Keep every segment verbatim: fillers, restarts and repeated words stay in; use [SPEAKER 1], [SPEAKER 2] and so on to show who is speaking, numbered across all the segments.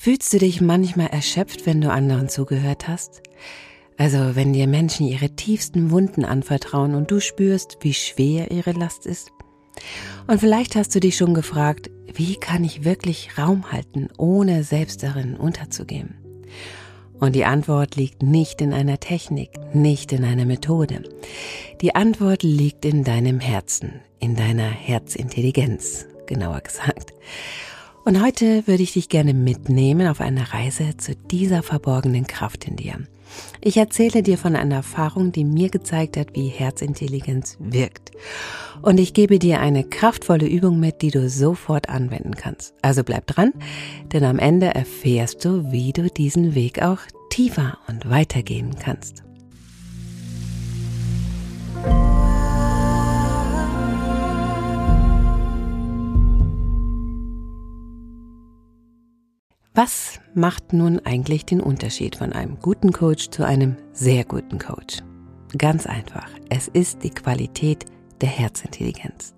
[SPEAKER 1] Fühlst du dich manchmal erschöpft, wenn du anderen zugehört hast? Also wenn dir Menschen ihre tiefsten Wunden anvertrauen und du spürst, wie schwer ihre Last ist? Und vielleicht hast du dich schon gefragt, wie kann ich wirklich Raum halten, ohne selbst darin unterzugehen? Und die Antwort liegt nicht in einer Technik, nicht in einer Methode. Die Antwort liegt in deinem Herzen, in deiner Herzintelligenz, genauer gesagt. Und heute würde ich dich gerne mitnehmen auf eine Reise zu dieser verborgenen Kraft in dir. Ich erzähle dir von einer Erfahrung, die mir gezeigt hat, wie Herzintelligenz wirkt. Und ich gebe dir eine kraftvolle Übung mit, die du sofort anwenden kannst. Also bleib dran, denn am Ende erfährst du, wie du diesen Weg auch tiefer und weiter gehen kannst. Was macht nun eigentlich den Unterschied von einem guten Coach zu einem sehr guten Coach? Ganz einfach, es ist die Qualität der Herzintelligenz.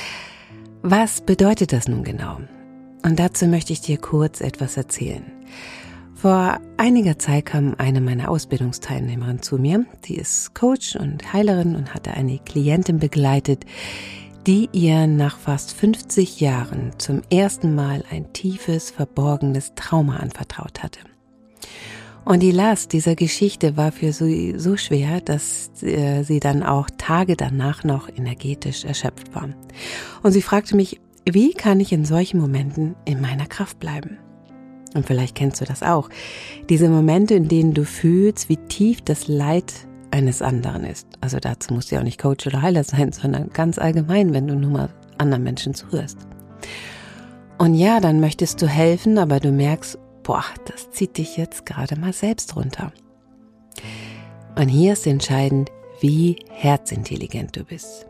[SPEAKER 1] Was bedeutet das nun genau? Und dazu möchte ich dir kurz etwas erzählen. Vor einiger Zeit kam eine meiner Ausbildungsteilnehmerinnen zu mir. Sie ist Coach und Heilerin und hatte eine Klientin begleitet, die ihr nach fast fünfzig Jahren zum ersten Mal ein tiefes, verborgenes Trauma anvertraut hatte. Und die Last dieser Geschichte war für sie so schwer, dass äh, sie dann auch Tage danach noch energetisch erschöpft war. Und sie fragte mich, wie kann ich in solchen Momenten in meiner Kraft bleiben? Und vielleicht kennst du das auch. Diese Momente, in denen du fühlst, wie tief das Leid eines anderen ist. Also dazu musst du ja auch nicht Coach oder Heiler sein, sondern ganz allgemein, wenn du nur mal anderen Menschen zuhörst. Und ja, dann möchtest du helfen, aber du merkst, boah, das zieht dich jetzt gerade mal selbst runter. Und hier ist entscheidend, wie herzintelligent du bist.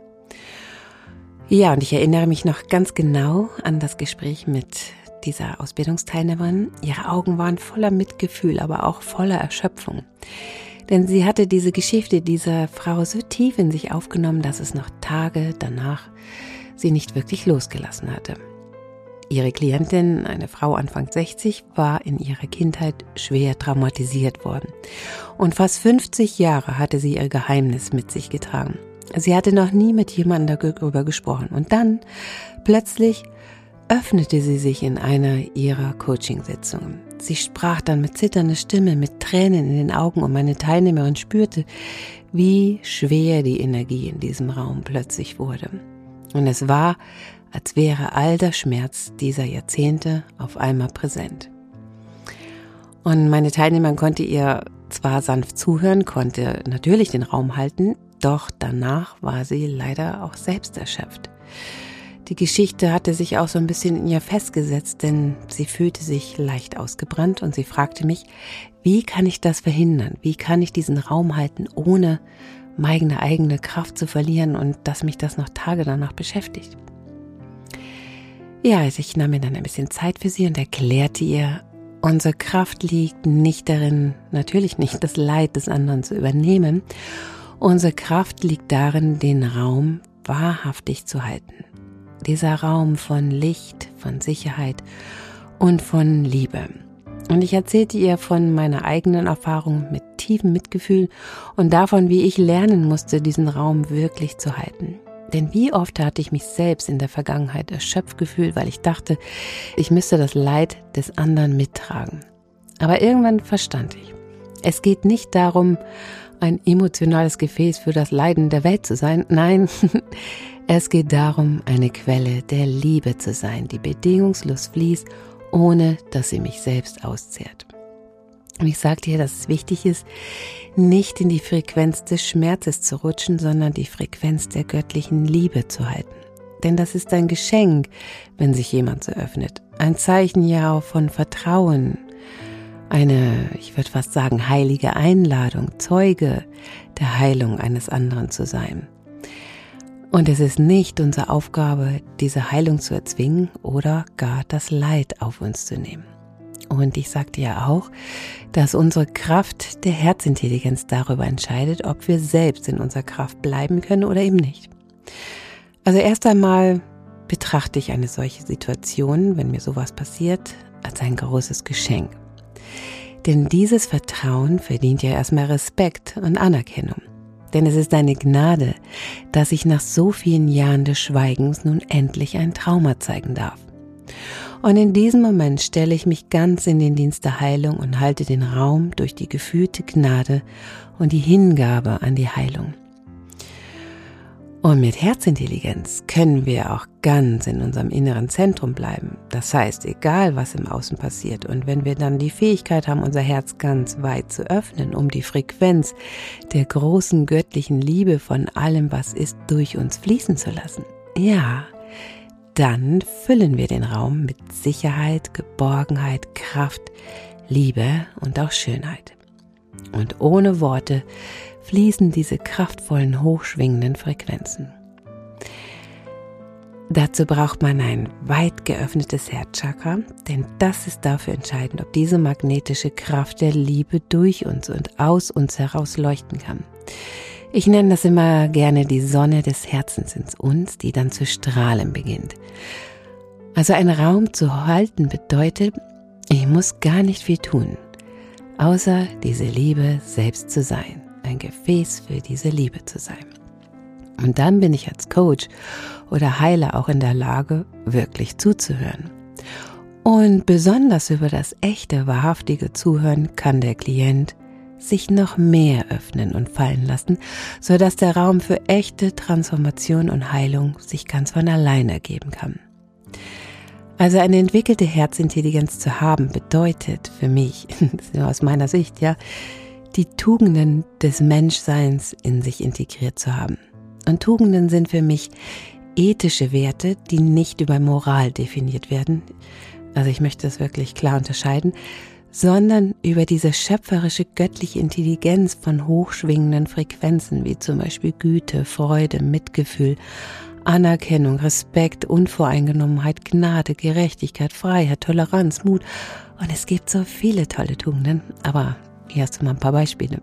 [SPEAKER 1] Ja, und ich erinnere mich noch ganz genau an das Gespräch mit dieser Ausbildungsteilnehmerin. Ihre Augen waren voller Mitgefühl, aber auch voller Erschöpfung. Denn sie hatte diese Geschichte dieser Frau so tief in sich aufgenommen, dass es noch Tage danach sie nicht wirklich losgelassen hatte. Ihre Klientin, eine Frau Anfang sechzig, war in ihrer Kindheit schwer traumatisiert worden. Und fast fünfzig Jahre hatte sie ihr Geheimnis mit sich getragen. Sie hatte noch nie mit jemandem darüber gesprochen. Und dann, plötzlich, öffnete sie sich in einer ihrer Coachingsitzungen. Sie sprach dann mit zitternder Stimme, mit Tränen in den Augen und meine Teilnehmerin spürte, wie schwer die Energie in diesem Raum plötzlich wurde. Und es war, als wäre all der Schmerz dieser Jahrzehnte auf einmal präsent. Und meine Teilnehmerin konnte ihr zwar sanft zuhören, konnte natürlich den Raum halten, doch danach war sie leider auch selbst erschöpft. Die Geschichte hatte sich auch so ein bisschen in ihr festgesetzt, denn sie fühlte sich leicht ausgebrannt und sie fragte mich, wie kann ich das verhindern? Wie kann ich diesen Raum halten, ohne meine eigene Kraft zu verlieren und dass mich das noch Tage danach beschäftigt? Ja, also ich nahm mir dann ein bisschen Zeit für sie und erklärte ihr, unsere Kraft liegt nicht darin, natürlich nicht das Leid des anderen zu übernehmen. Unsere Kraft liegt darin, den Raum wahrhaftig zu halten. Dieser Raum von Licht, von Sicherheit und von Liebe. Und ich erzählte ihr von meiner eigenen Erfahrung mit tiefem Mitgefühl und davon, wie ich lernen musste, diesen Raum wirklich zu halten. Denn wie oft hatte ich mich selbst in der Vergangenheit erschöpft gefühlt, weil ich dachte, ich müsste das Leid des anderen mittragen. Aber irgendwann verstand ich, es geht nicht darum, ein emotionales Gefäß für das Leiden der Welt zu sein. Nein, es geht darum, eine Quelle der Liebe zu sein, die bedingungslos fließt, ohne dass sie mich selbst auszehrt. Und ich sagte dir, dass es wichtig ist, nicht in die Frequenz des Schmerzes zu rutschen, sondern die Frequenz der göttlichen Liebe zu halten. Denn das ist ein Geschenk, wenn sich jemand so öffnet. Ein Zeichen ja auch von Vertrauen. Eine, ich würde fast sagen, heilige Einladung, Zeuge der Heilung eines anderen zu sein. Und es ist nicht unsere Aufgabe, diese Heilung zu erzwingen oder gar das Leid auf uns zu nehmen. Und ich sagte ja auch, dass unsere Kraft der Herzintelligenz darüber entscheidet, ob wir selbst in unserer Kraft bleiben können oder eben nicht. Also erst einmal betrachte ich eine solche Situation, wenn mir sowas passiert, als ein großes Geschenk. Denn dieses Vertrauen verdient ja erstmal Respekt und Anerkennung. Denn es ist eine Gnade, dass ich nach so vielen Jahren des Schweigens nun endlich ein Trauma zeigen darf. Und in diesem Moment stelle ich mich ganz in den Dienst der Heilung und halte den Raum durch die gefühlte Gnade und die Hingabe an die Heilung. Und mit Herzintelligenz können wir auch ganz in unserem inneren Zentrum bleiben. Das heißt, egal was im Außen passiert, und wenn wir dann die Fähigkeit haben, unser Herz ganz weit zu öffnen, um die Frequenz der großen göttlichen Liebe von allem, was ist, durch uns fließen zu lassen, ja, dann füllen wir den Raum mit Sicherheit, Geborgenheit, Kraft, Liebe und auch Schönheit. Und ohne Worte fließen diese kraftvollen, hochschwingenden Frequenzen. Dazu braucht man ein weit geöffnetes Herzchakra, denn das ist dafür entscheidend, ob diese magnetische Kraft der Liebe durch uns und aus uns heraus leuchten kann. Ich nenne das immer gerne die Sonne des Herzens in uns, die dann zu strahlen beginnt. Also einen Raum zu halten bedeutet, ich muss gar nicht viel tun, außer diese Liebe selbst zu sein, ein Gefäß für diese Liebe zu sein. Und dann bin ich als Coach oder Heiler auch in der Lage, wirklich zuzuhören. Und besonders über das echte, wahrhaftige Zuhören kann der Klient sich noch mehr öffnen und fallen lassen, sodass der Raum für echte Transformation und Heilung sich ganz von allein ergeben kann. Also eine entwickelte Herzintelligenz zu haben, bedeutet für mich, aus meiner Sicht, ja, die Tugenden des Menschseins in sich integriert zu haben. Und Tugenden sind für mich ethische Werte, die nicht über Moral definiert werden. Also ich möchte das wirklich klar unterscheiden, sondern über diese schöpferische göttliche Intelligenz von hochschwingenden Frequenzen, wie zum Beispiel Güte, Freude, Mitgefühl, Anerkennung, Respekt, Unvoreingenommenheit, Gnade, Gerechtigkeit, Freiheit, Toleranz, Mut. Und es gibt so viele tolle Tugenden, aber hier hast du mal ein paar Beispiele.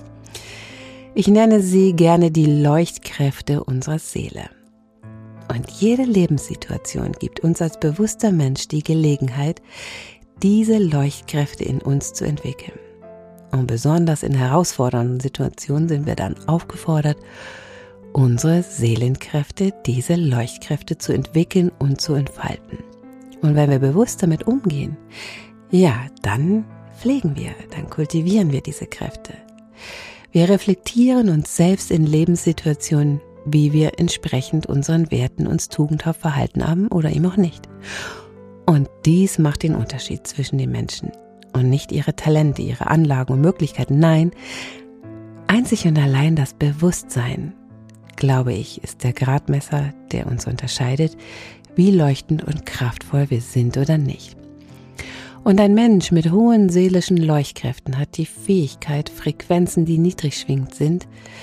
[SPEAKER 1] Ich nenne sie gerne die Leuchtkräfte unserer Seele. Und jede Lebenssituation gibt uns als bewusster Mensch die Gelegenheit, diese Leuchtkräfte in uns zu entwickeln. Und besonders in herausfordernden Situationen sind wir dann aufgefordert, unsere Seelenkräfte, diese Leuchtkräfte zu entwickeln und zu entfalten. Und wenn wir bewusst damit umgehen, ja, dann pflegen wir, dann kultivieren wir diese Kräfte. Wir reflektieren uns selbst in Lebenssituationen, wie wir entsprechend unseren Werten uns tugendhaft verhalten haben oder eben auch nicht. Und dies macht den Unterschied zwischen den Menschen und nicht ihre Talente, ihre Anlagen und Möglichkeiten. Nein, einzig und allein das Bewusstsein, glaube ich, ist der Gradmesser, der uns unterscheidet, wie leuchtend und kraftvoll wir sind oder nicht. Und ein Mensch mit hohen seelischen Leuchtkräften hat die Fähigkeit, Frequenzen, die niedrig schwingend sind,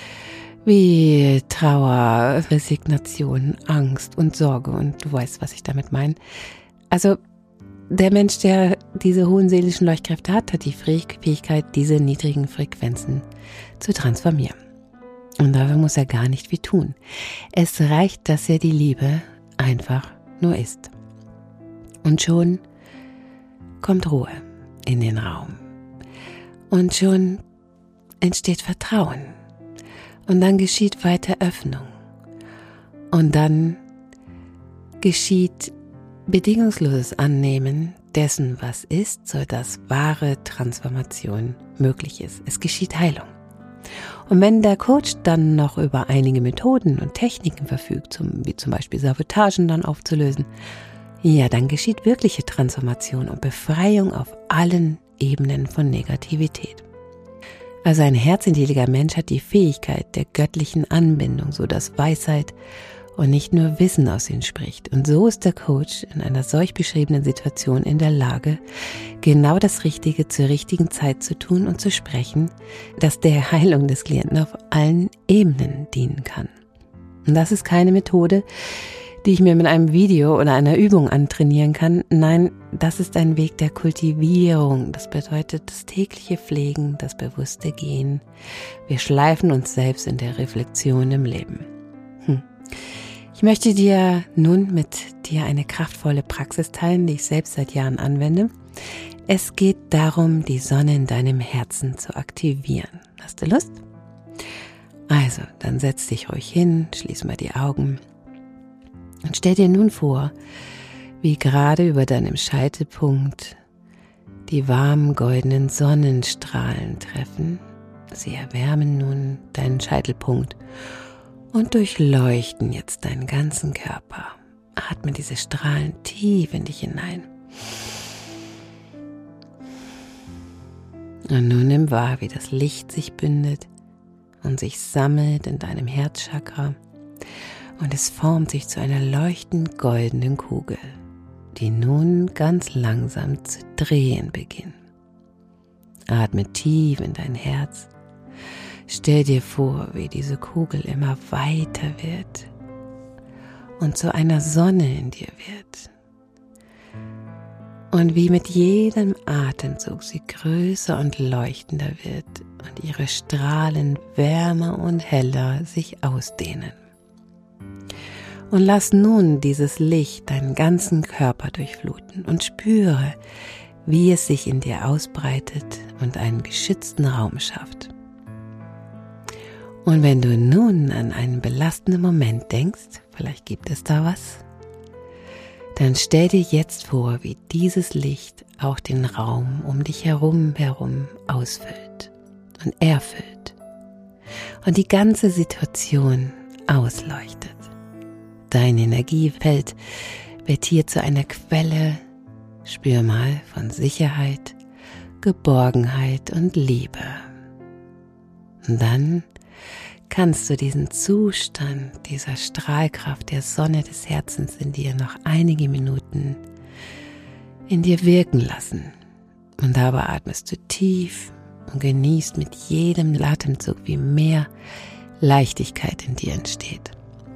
[SPEAKER 1] wie Trauer, Resignation, Angst und Sorge, und du weißt, was ich damit meine. Also der Mensch, der diese hohen seelischen Leuchtkräfte hat, hat die Fähigkeit, diese niedrigen Frequenzen zu transformieren. Und dafür muss er gar nicht viel tun. Es reicht, dass er die Liebe einfach nur ist. Und schon kommt Ruhe in den Raum. Und schon entsteht Vertrauen. Und dann geschieht weiter Öffnung. Und dann geschieht bedingungsloses Annehmen dessen, was ist, sodass wahre Transformation möglich ist. Es geschieht Heilung. Und wenn der Coach dann noch über einige Methoden und Techniken verfügt, zum, wie zum Beispiel Sabotagen dann aufzulösen, ja, dann geschieht wirkliche Transformation und Befreiung auf allen Ebenen von Negativität. Also ein herzintelligenter Mensch hat die Fähigkeit der göttlichen Anbindung, sodass Weisheit und nicht nur Wissen aus ihnen spricht. Und so ist der Coach in einer solch beschriebenen Situation in der Lage, genau das Richtige zur richtigen Zeit zu tun und zu sprechen, das der Heilung des Klienten auf allen Ebenen dienen kann. Und das ist keine Methode, die ich mir mit einem Video oder einer Übung antrainieren kann. Nein, das ist ein Weg der Kultivierung. Das bedeutet das tägliche Pflegen, das bewusste Gehen. Wir schleifen uns selbst in der Reflexion im Leben. Hm. Ich möchte dir nun mit dir eine kraftvolle Praxis teilen, die ich selbst seit Jahren anwende. Es geht darum, die Sonne in deinem Herzen zu aktivieren. Hast du Lust? Also, dann setz dich ruhig hin, schließ mal die Augen und stell dir nun vor, wie gerade über deinem Scheitelpunkt die warmen goldenen Sonnenstrahlen treffen. Sie erwärmen nun deinen Scheitelpunkt und durchleuchten jetzt deinen ganzen Körper. Atme diese Strahlen tief in dich hinein. Und nun nimm wahr, wie das Licht sich bündet und sich sammelt in deinem Herzchakra. Und es formt sich zu einer leuchtend goldenen Kugel, die nun ganz langsam zu drehen beginnt. Atme tief in dein Herz. Stell dir vor, wie diese Kugel immer weiter wird und zu einer Sonne in dir wird. Und wie mit jedem Atemzug sie größer und leuchtender wird und ihre Strahlen wärmer und heller sich ausdehnen. Und lass nun dieses Licht deinen ganzen Körper durchfluten und spüre, wie es sich in dir ausbreitet und einen geschützten Raum schafft. Und wenn du nun an einen belastenden Moment denkst, vielleicht gibt es da was, dann stell dir jetzt vor, wie dieses Licht auch den Raum um dich herum herum ausfüllt und erfüllt und die ganze Situation ausleuchtet. Dein Energiefeld wird hier zu einer Quelle, spür mal, von Sicherheit, Geborgenheit und Liebe. Und dann kannst du diesen Zustand dieser Strahlkraft der Sonne des Herzens in dir noch einige Minuten in dir wirken lassen. Und dabei atmest du tief und genießt mit jedem Atemzug, wie mehr Leichtigkeit in dir entsteht.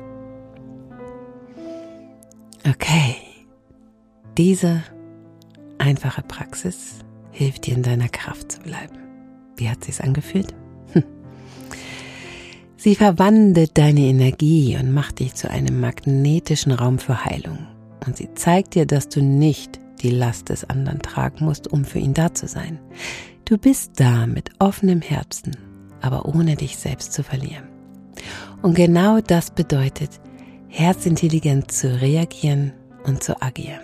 [SPEAKER 1] Okay, diese einfache Praxis hilft dir, in deiner Kraft zu bleiben. Wie hat sich's angefühlt? Hm. Sie verwandelt deine Energie und macht dich zu einem magnetischen Raum für Heilung. Und sie zeigt dir, dass du nicht die Last des anderen tragen musst, um für ihn da zu sein. Du bist da mit offenem Herzen, aber ohne dich selbst zu verlieren. Und genau das bedeutet, herzintelligent zu reagieren und zu agieren.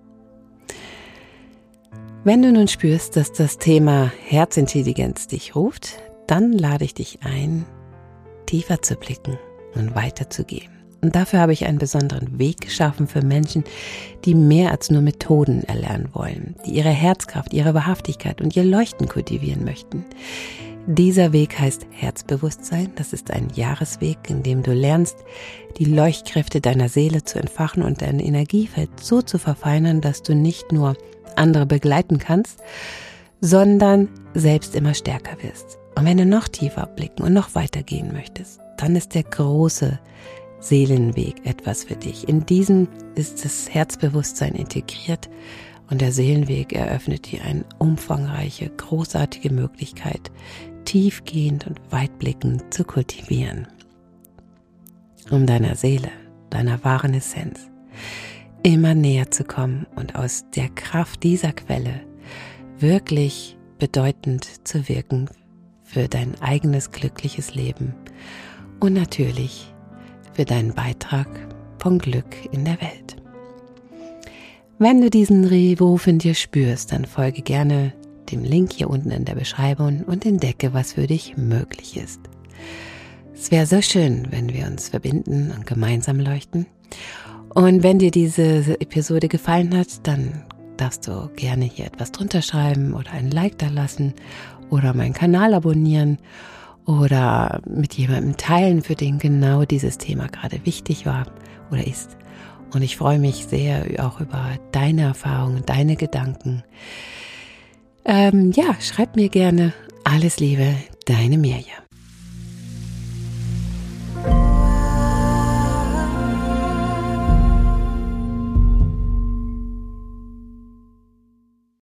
[SPEAKER 1] Wenn du nun spürst, dass das Thema Herzintelligenz dich ruft, dann lade ich dich ein, tiefer zu blicken und weiterzugehen. Und dafür habe ich einen besonderen Weg geschaffen für Menschen, die mehr als nur Methoden erlernen wollen, die ihre Herzkraft, ihre Wahrhaftigkeit und ihr Leuchten kultivieren möchten. Dieser Weg heißt Herzbewusstsein. Das ist ein Jahresweg, in dem du lernst, die Leuchtkräfte deiner Seele zu entfachen und dein Energiefeld so zu verfeinern, dass du nicht nur andere begleiten kannst, sondern selbst immer stärker wirst. Und wenn du noch tiefer blicken und noch weiter gehen möchtest, dann ist der große Seelenweg etwas für dich. In diesem ist das Herzbewusstsein integriert und der Seelenweg eröffnet dir eine umfangreiche, großartige Möglichkeit, tiefgehend und weitblickend zu kultivieren, um deiner Seele, deiner wahren Essenz immer näher zu kommen und aus der Kraft dieser Quelle wirklich bedeutend zu wirken für dein eigenes glückliches Leben und natürlich für deinen Beitrag von Glück in der Welt. Wenn du diesen Ruf in dir spürst, dann folge gerne dem Link hier unten in der Beschreibung und entdecke, was für dich möglich ist. Es wäre so schön, wenn wir uns verbinden und gemeinsam leuchten. Und wenn dir diese Episode gefallen hat, dann darfst du gerne hier etwas drunter schreiben oder ein Like da lassen oder meinen Kanal abonnieren oder mit jemandem teilen, für den genau dieses Thema gerade wichtig war oder ist. Und ich freue mich sehr auch über deine Erfahrungen, deine Gedanken. Ähm, ja, schreib mir gerne. Alles Liebe, deine Mirja.